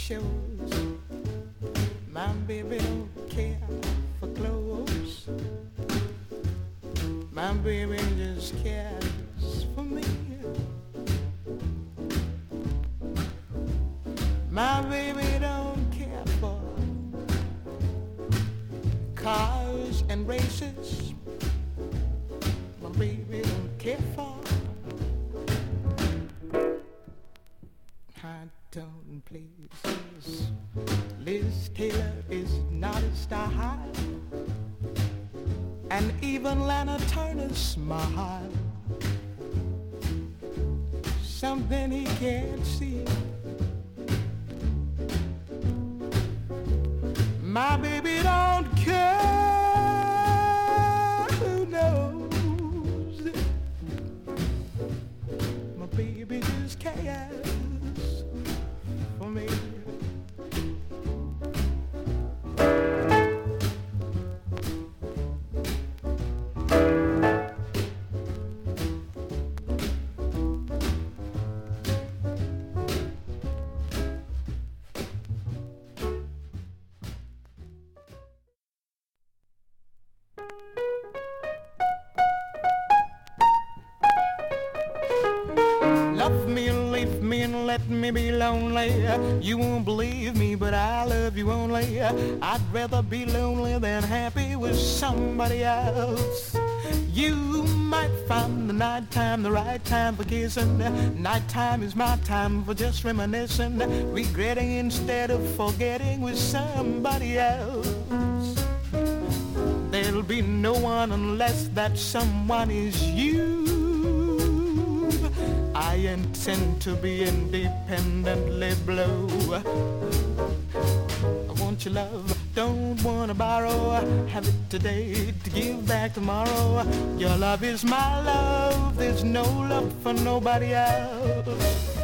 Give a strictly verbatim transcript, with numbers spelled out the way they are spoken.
shows. My baby don't care for clothes. My baby just cares for me. My baby don't care for cars and races. My baby don't care for high tone places. Liz Taylor is not a style, and even Lana Turner's smile, something he can't see. My baby don't care who knows. My baby just cares for me. Love me and leave me and let me be lonely. You won't believe me, but I love you only. I'd rather be lonely than happy with somebody else. You might find the nighttime the right time for kissing. Nighttime is my time for just reminiscing, regretting instead of forgetting with somebody else. There'll be no one unless that someone is you. I intend to be independently blue. I want your love, don't wanna borrow. Have it today to give back tomorrow. Your love is my love, there's no love for nobody else.